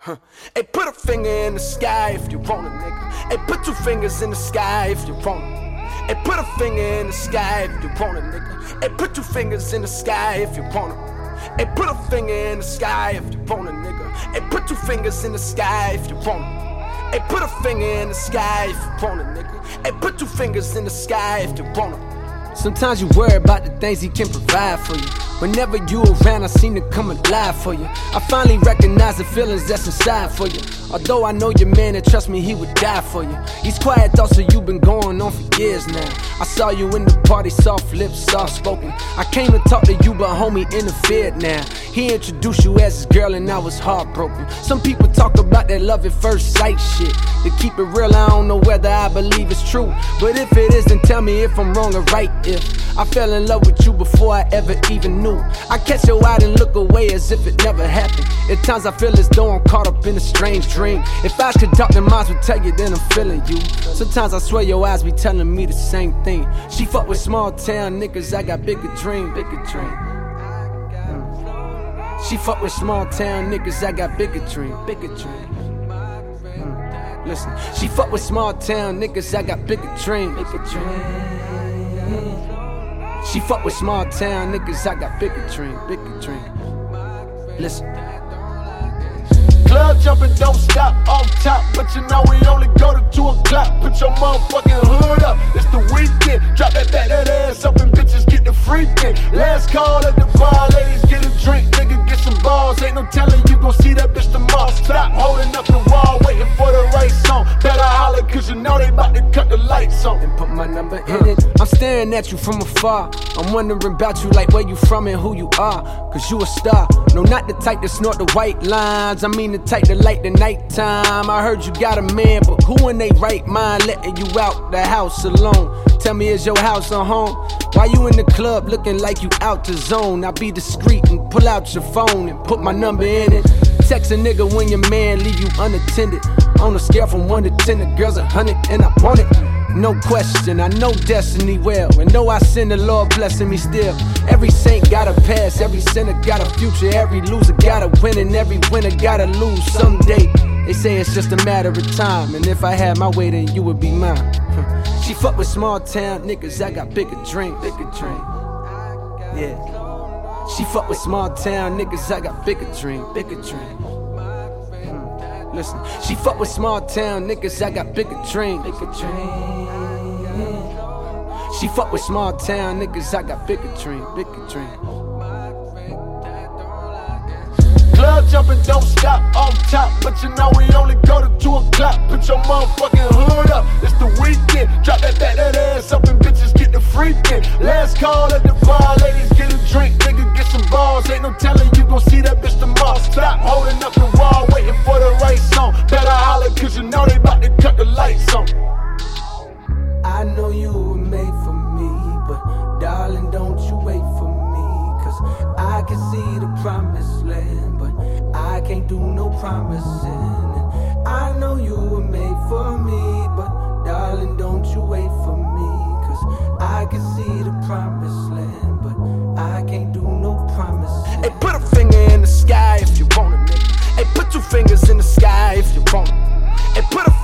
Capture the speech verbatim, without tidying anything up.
Huh. Hey, put a finger in the sky if you want it, nigga. Hey, put two fingers in the sky if you want it. Hey, put a finger in the sky if you want it, nigga. Hey, put two fingers in the sky if you want it. Hey, put a finger in the sky if you want it, nigga. Hey, put two fingers in the sky if you want it. Hey, put a finger in the sky if you want it, nigga. Hey, put two fingers in the sky if you want it. Sometimes you worry about the things he can provide for you. Whenever you around, I seem to come alive for you. I finally recognize the feelings that's inside for you. Although I know your man and trust me, he would die for you. These quiet thoughts of you been going on for years now. I saw you in the party, soft lips, soft spoken. I came to talk to you, but homie interfered now. He introduced you as his girl and I was heartbroken. Some people talk about that love at first sight shit. To keep it real, I don't know whether I believe it's true. But if it is, then tell me if I'm wrong or right. If I fell in love with you before I ever even knew, I catch your eye and look away as if it never happened. At times I feel as though I'm caught up in a strange dream. If eyes could talk, then minds would tell you, then I'm feeling you. Sometimes I swear your eyes be telling me the same thing. She fuck with small town niggas, I got bigger dream, bigger dream. Mm. She fuck with small town niggas, I got bigger dream, bigger dream. Mm. Listen, she fuck with small town niggas, I got bigger dream, bigger dream. Mm. She fuck with small town niggas, I got bigger dream, bigger dream. Listen. Club jumping, don't stop, off top. But you know we only go to two o'clock. Put your motherfucking hood up, it's the weekend. Drop that back, that ass up and bitches get the freaking. Last call at the bar, ladies get a drink. Nigga get some balls, ain't no telling you gon' see that bitch tomorrow. Stop holding up the wall, waiting for the right song. Better holler cause you know they bout to cut the lights on. And put my number in it. I'm staring at you from afar. I'm wondering about you, like where you from and who you are. Cause you a star, no not the type to snort the white lines. I mean the type to light the nighttime. I heard you got a man, but who in they right mind letting you out the house alone? Tell me, is your house a home? Why you in the club looking like you out the zone? I be discreet and pull out your phone and put my number in it. Text a nigga when your man leave you unattended. On a scale from one to ten, the girl's a hundred and I want it. No question, I know destiny well, and know I sin, the Lord blessing me still. Every saint got a past, every sinner got a future. Every loser got a win, and every winner gotta lose someday. They say it's just a matter of time, and if I had my way, then you would be mine. She fuck with small town niggas, I got bigger dream, bigger dream. Yeah. She fuck with small town niggas, I got bigger dream, bigger dream. Listen, she fuck with small town niggas, I got bigger dream, bigger dream. She fuck with small town niggas, I got bigger dream, bigger dream. Club jumping, don't stop, off top. But you know we only go to two o'clock. Put your motherfucking hood up, it's the weekend. Drop that back, that ass up and bitches get the freaking. Last call at the bar, ladies get a drink. Nigga get some balls, ain't no telling you gon' see that bitch tomorrow. Stop holding up the wall, waiting for the right song. Better holler cause you know they bout to cut the lights on. I know you were made for me, but darling, don't you wait for me. Cause I can see the promised land, but I can't do no promising. And I know you were made for me, but darling, don't you wait for me. Cause I can see the promised land, but I can't do no promising. Hey, put a finger in the sky if you want it, nigga. Hey, put two fingers in the sky if you want it. Hey, put a